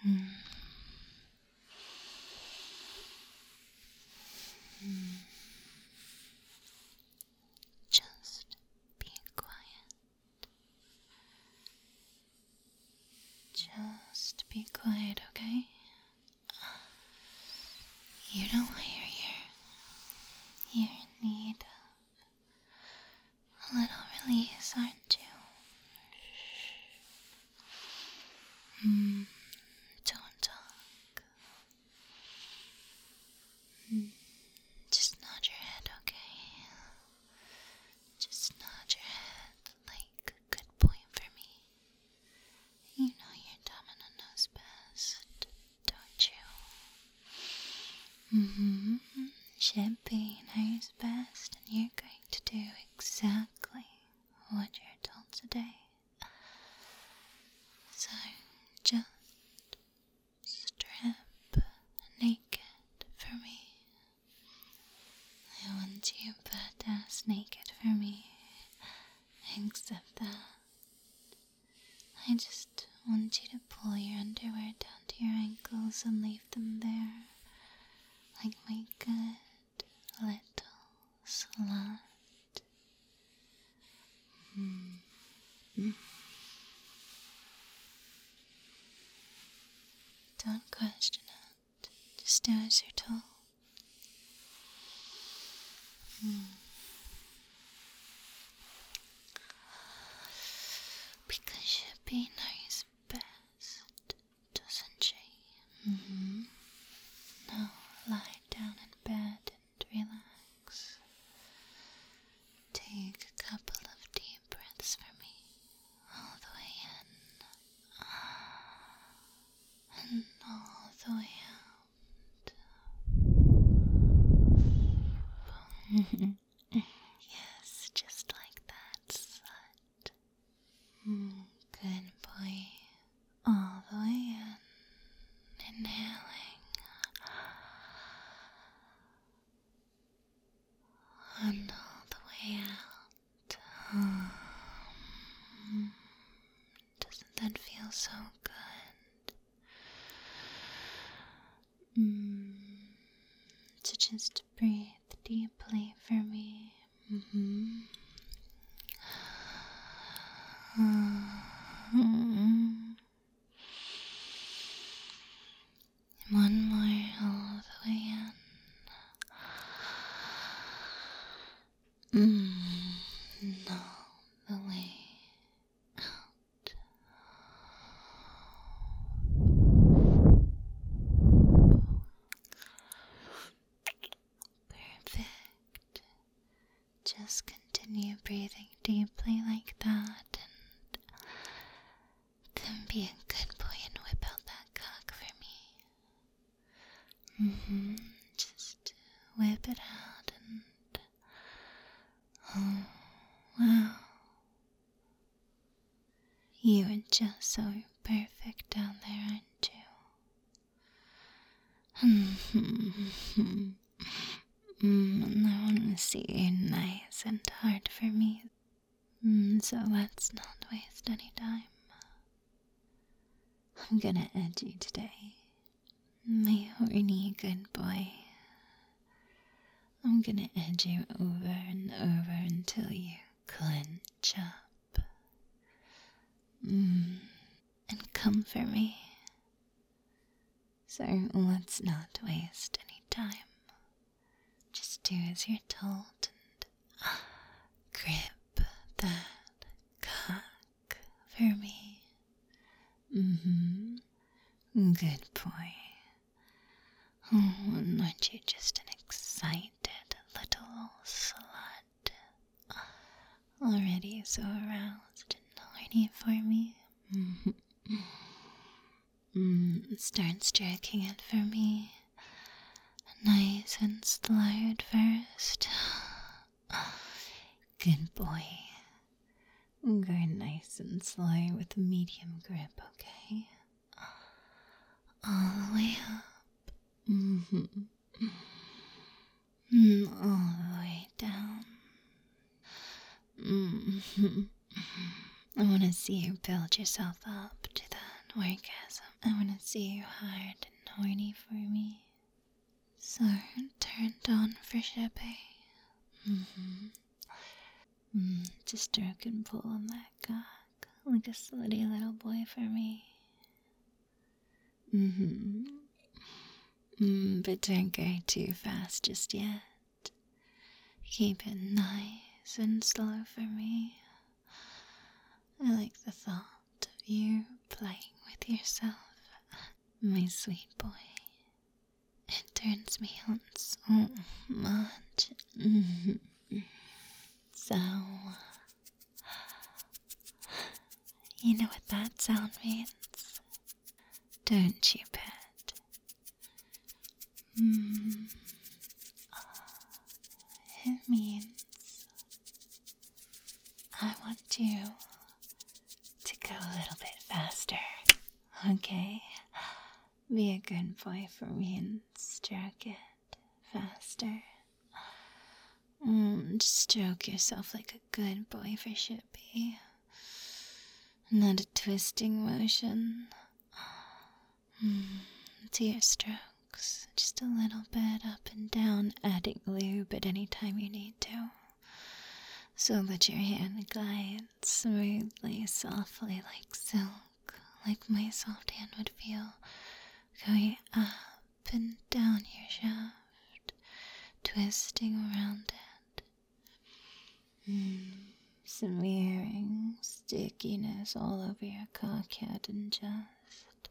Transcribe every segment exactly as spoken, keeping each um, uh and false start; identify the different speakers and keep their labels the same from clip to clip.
Speaker 1: Mm. Mm. Just be quiet. Just be quiet, okay? You know why you're here. You're in need of a little release, aren't you? Hmm. Don't talk. Hmm. Just nod your head, okay? Just nod your head like a good boy for me. You know your domino knows best, don't you? Mm-hmm. Champagne knows best, and you're going to do exactly what you're told today. So, just strip naked for me. I want you butt-ass naked for me. Except that I just want you to pull your underwear down to your ankles and leave them there, like my good little slut. Mm. Don't question it. Just do as you're told. Mm. Because Shippy knows best, doesn't she? Mm-hmm. Now lie down in bed and relax. Take a couple of deep breaths for me, all the way in, and all the way out. Yes, just like that, slut. Mm, good boy. All the way in, inhaling, and all the way out. Um, doesn't that feel so good? Mm, so just breathe deeply for me. Mm-hmm. Mm-hmm. One more all the way in. Mm, all the way out. Perfect. Just continue breathing deeply like that, and then be a good boy and whip out that cock for me. Mm-hmm. Just whip it out and... Oh, wow. You are just so perfect down there, aren't you? Mm-hmm. Mm, and I want to see you nice and hard for me. Mm, so let's not waste any time. I'm gonna edge you today. My horny good boy. I'm gonna edge you over and over until you clench up. Mm, and come for me. So let's not waste any time. Just do as you're told and uh, grip that cock for me. Mm-hmm. Good boy. Oh, and aren't you just an excited little slut? Already so aroused and horny for me? Mm-hmm. Mm, start stroking it for me. Nice and slow at first. Good boy. Go nice and slow with a medium grip, okay? All the way up. Mm-hmm. Mm, all the way down. Mm-hmm. I want to see you build yourself up to that orgasm. I wanna see you hard and horny for me. So turned on for shipping. Mm-hmm. Mm, just stroke and pull on that cock like a slutty little boy for me. Mm-hmm. Mm, but don't go too fast just yet. Keep it nice and slow for me. I like the thought of you playing with yourself, my sweet boy. It turns me on so much. Mm-hmm. So, you know what that sound means, don't you, pet? Mm. It means I want you to go a little bit faster, okay? Be a good boy for me and stroke it faster. Mm, just stroke yourself like a good boy for Shippy. Not a twisting motion. Mm, to your strokes, just a little bit up and down, adding lube at any time you need to, so that your hand glides smoothly, softly like silk, like my soft hand would feel, going up and down your shaft, twisting around it. Mm, smearing stickiness all over your cockhead and just...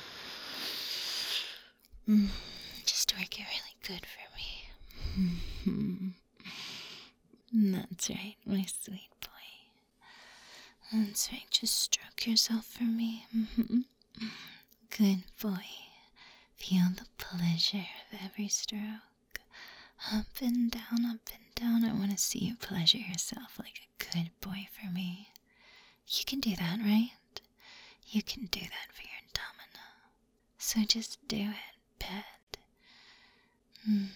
Speaker 1: Mm, just work it really good for me. Mm-hmm. That's right, my sweet boy. That's right, just stroke yourself for me. Mm-hmm. Good boy. Feel the pleasure of every stroke. Up and down, up and down. I want to see you pleasure yourself like a good boy for me. You can do that, right? You can do that for your domino. So just do it, pet. Hmm.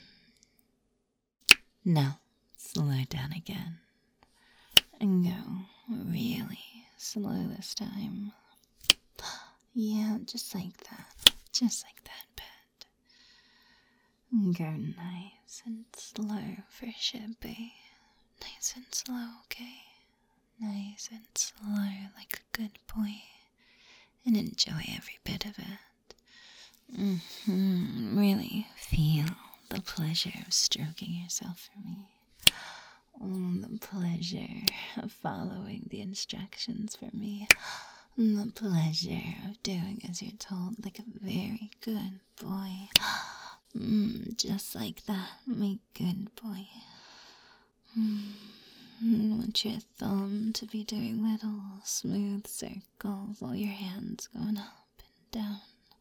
Speaker 1: Now, slow down again. And go really slow this time. Yeah, just like that. Just like that, pet. Go nice and slow for Shippy. Nice and slow, okay? Nice and slow like a good boy. And enjoy every bit of it. Mm-hmm. Really feel the pleasure of stroking yourself for me. Oh, the pleasure of following the instructions for me. The pleasure of doing as you're told like a very good boy. Mm, just like that, my good boy. Mm, I want your thumb to be doing little smooth circles while your hand's going up and down.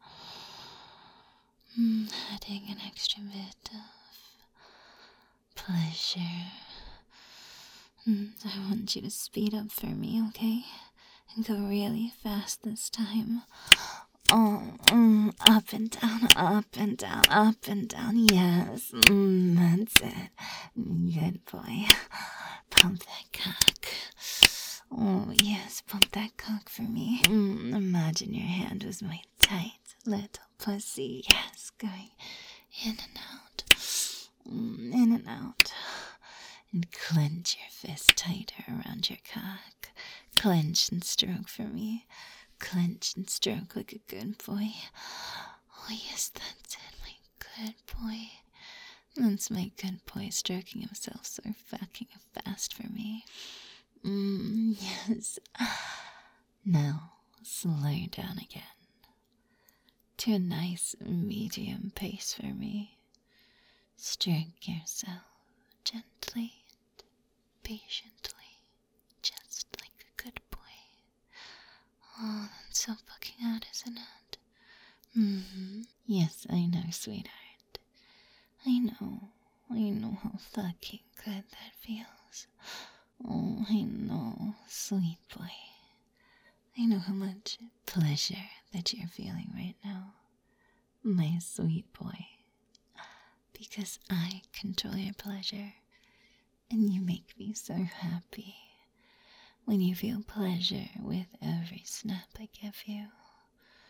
Speaker 1: Mm, adding an extra bit of pleasure. Mm, I want you to speed up for me, okay? And go really fast this time. Oh, mm, up and down, up and down, up and down. Yes, mm, that's it. Good boy. Pump that cock. Oh, yes, pump that cock for me. Mm, imagine your hand was my tight little pussy. Yes, going in and out. Mm, in and out. And clench your fist tighter around your cock. Clench and stroke for me. Clench and stroke like a good boy. Oh, yes, that's it, my good boy. That's my good boy stroking himself so fucking fast for me. Mm, yes. Now, slow down again. To a nice medium pace for me. Stroke yourself gently and patiently, just like a good boy. Oh, that's so fucking hot, isn't it? Mm-hmm. Yes, I know, sweetheart. I know. I know how fucking good that feels. Oh, I know, sweet boy. I know how much pleasure that you're feeling right now, my sweet boy. Because I control your pleasure, and you make me so happy when you feel pleasure with every snap I give you.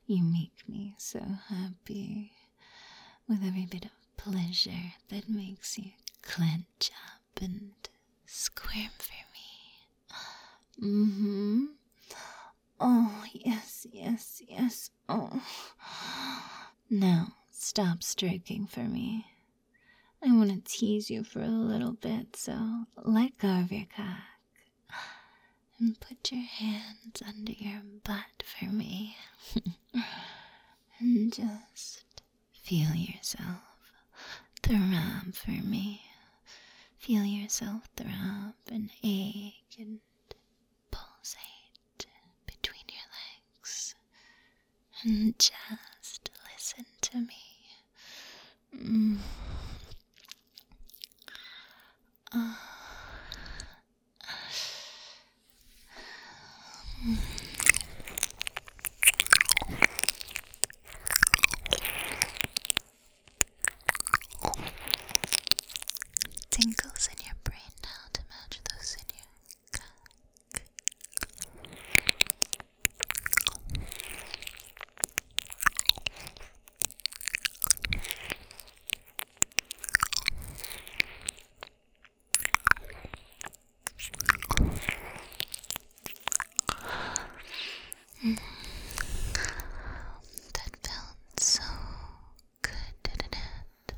Speaker 1: You make me so happy with every bit of pleasure that makes you clench up and squirm for me. Mm-hmm. Oh, yes, yes, yes. Oh. Now, stop stroking for me. I want to tease you for a little bit, so let go of your cock and put your hands under your butt for me. And just feel yourself throb for me. Feel yourself throb and ache and pulsate between your legs. And just listen to me. Mm. Uh. Mm. Tingles in your brain now to match those in your cock. Mm. That felt so good, didn't it?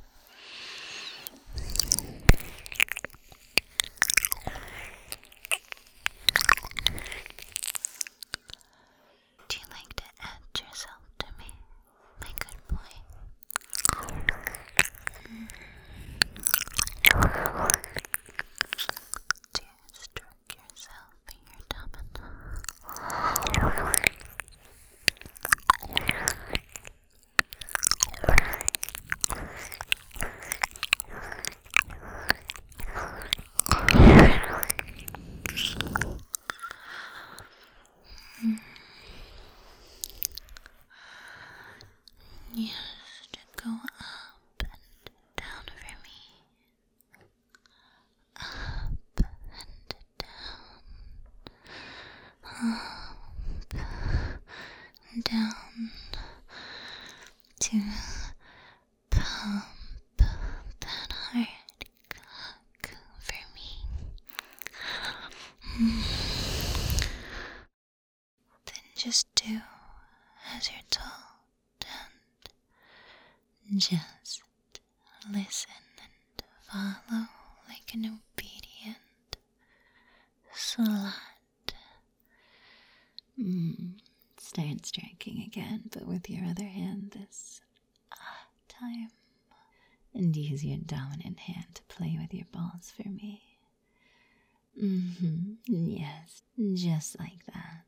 Speaker 1: Do you like to add yourself to me, my good boy? Mm. Do you stroke yourself in your tummy? Mm. Yes, just go up and down for me. Up and down. Up and down. To pump that hard cock for me. Mm. Then just do as you're told and just listen and follow like an obedient slut. Mm. Start striking again, but with your other hand this uh, time. And use your dominant hand to play with your balls for me. Mm-hmm. Yes, just like that.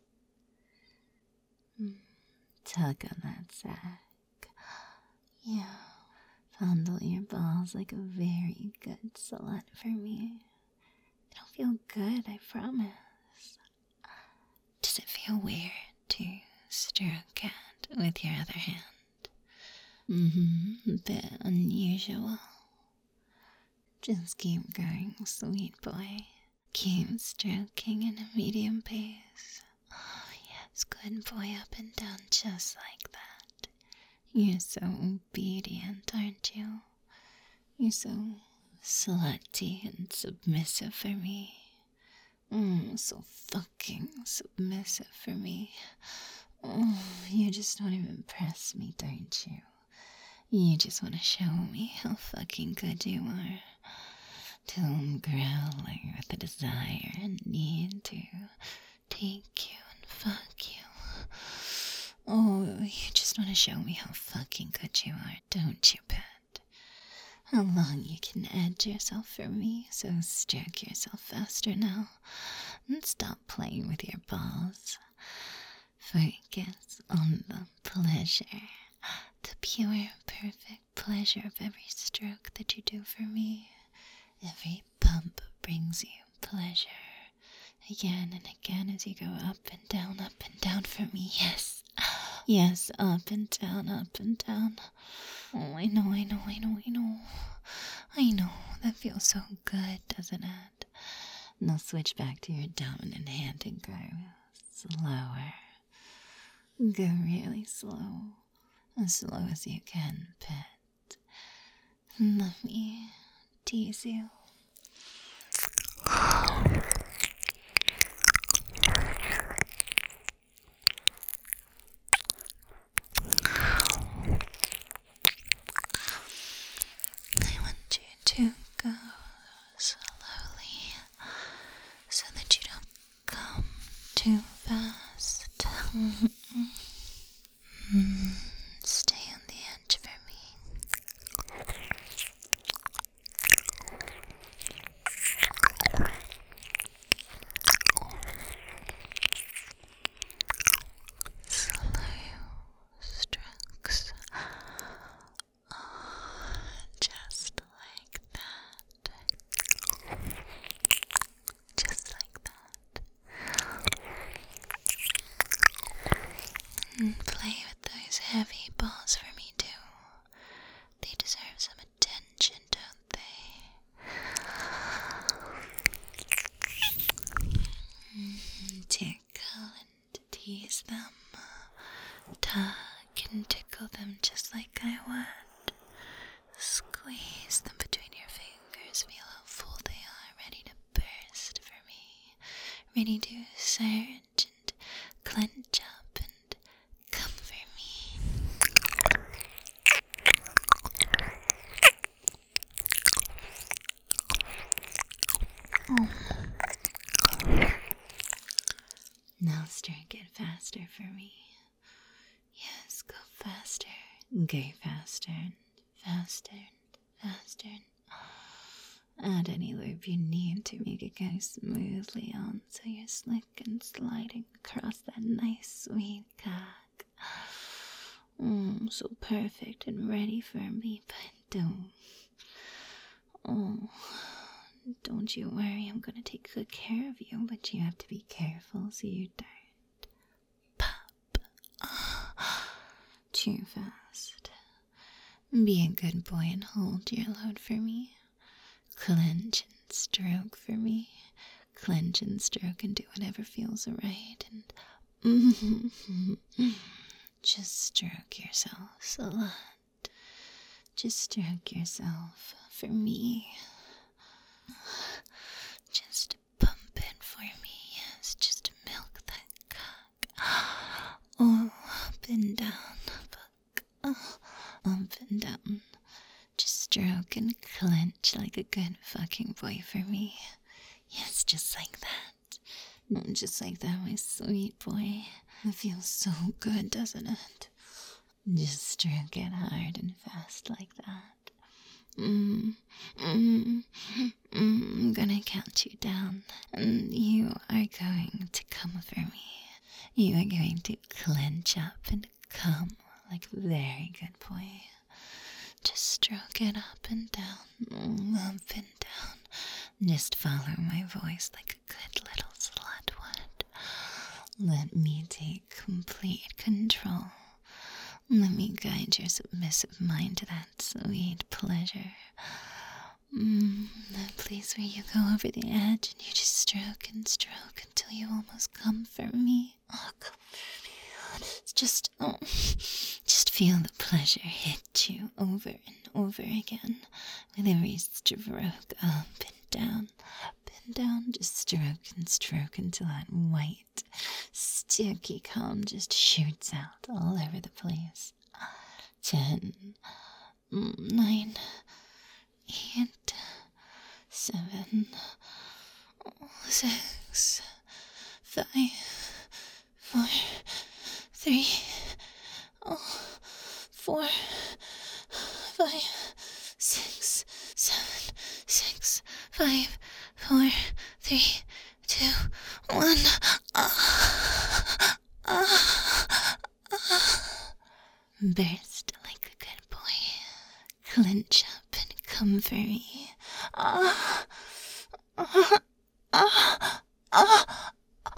Speaker 1: Mm. Tug on that sack. Yeah. Fondle your balls like a very good slut for me. It'll feel good, I promise. Does it feel weird to stroke at with your other hand? Mm-hmm. A bit unusual. Just keep going, sweet boy. Keep stroking in a medium pace. Oh, yes, good boy, up and down just like that. You're so obedient, aren't you? You're so slutty and submissive for me. Mm, so fucking submissive for me. Oh, you just want to impress me, don't you? You just want to show me how fucking good you are. Till I'm growling with the desire and need to take you and fuck you. Oh, you just want to show me how fucking good you are, don't you, pet? How long you can edge yourself for me, so stroke yourself faster now. And stop playing with your balls. Focus on the pleasure. The pure, perfect pleasure of every stroke that you do for me. Every pump brings you pleasure. Again and again as you go up and down, up and down for me. Yes. Yes, up and down, up and down. Oh, I know, I know, I know, I know. I know. That feels so good, doesn't it? Now switch back to your dominant hand and go slower. Go really slow. As slow as you can, pet. Let me tease you. I want you to go slowly so that you don't come too fast. Stay on the edge for me. Slow strokes. Oh, just like that. Just like that. And play with those heavy balls for me too. They deserve some attention, don't they? Mm, tickle and tease them. Tug and tickle them just like I would. Squeeze them between your fingers. Feel how full they are, ready to burst for me. Ready to surge and clench up and come for me. Oh. Now stroke it faster for me. Yes, go faster. Go faster and faster and faster. Add any lube you need to make it go smoothly on so you're slick and sliding across that nice sweet cock. Mm, so perfect and ready for me, but don't. Oh, don't you worry, I'm gonna take good care of you, but you have to be careful so you don't pop too fast. Be a good boy and hold your load for me. Clench and stroke for me. Clench and stroke and do whatever feels right. And just stroke yourself a lot. Just stroke yourself for me. Just pump it for me. Yes, just milk that cock. Oh, up and down. Fuck. Oh, up and down. Just stroke and clench like a good fucking boy for me. Yes, just like that. Just like that, my sweet boy. It feels so good, doesn't it? Just stroke it hard and fast like that. Mm, mm, mm, I'm gonna count you down, and you are going to come for me. You are going to clench up and come like a very good boy. Just stroke it up and down, up and down. Just follow my voice like a good little slut would. Let me take complete control. Let me guide your submissive mind to that sweet pleasure. Mm, that place where you go over the edge and you just stroke and stroke until you almost come for me. Oh, come for me. It's just, oh, just feel the pleasure hit you over and over again with every stroke up and down, up and down. Just stroke and stroke until that white, sticky cum just shoots out all over the place. Ten, nine, eight, seven, six, five, four, three, oh, four, five, six, seven, six, five, four, three, two, one. Ah, ah, ah. Burst like a good boy. Clench up and come for me. Ah, ah, ah, ah.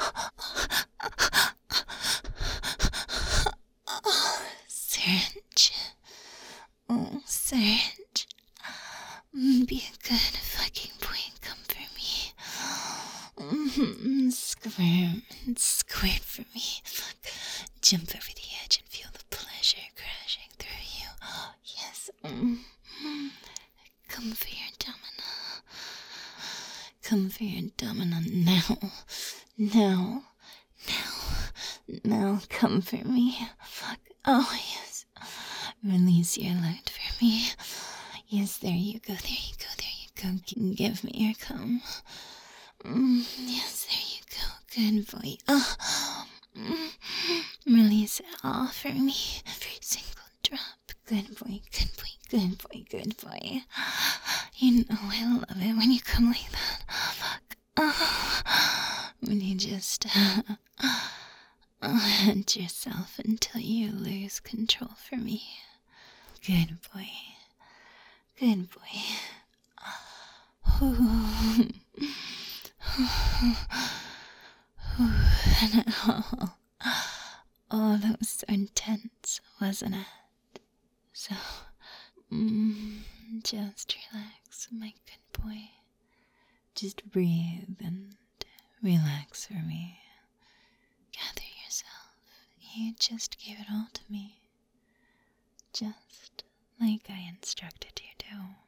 Speaker 1: Surge. Oh, surge. Be a good fucking boy and come for me. Mm-hmm. squirm and squirt for me. Jump over the edge and feel the pleasure crashing through you. Oh, yes. Mm. Come for your domino. Come for your domino now. Now. Now. Now come for me. Oh, yes. Release your load for me. Yes, there you go, there you go, there you go. Give me your cum. Mm, yes, there you go. Good boy. Oh, mm, release it all for me. Every single drop. Good boy, good boy, good boy, good boy. You know I love it when you come like that. Oh, fuck. Oh, when you just uh, uh, hunt yourself until you lose control for me. Good boy. Good boy. Ooh. Oh, oh, that was so intense, wasn't it? So, mm, just relax, my good boy. Just breathe and relax for me. Gather yourself. You just gave it all to me. Just like I instructed you to.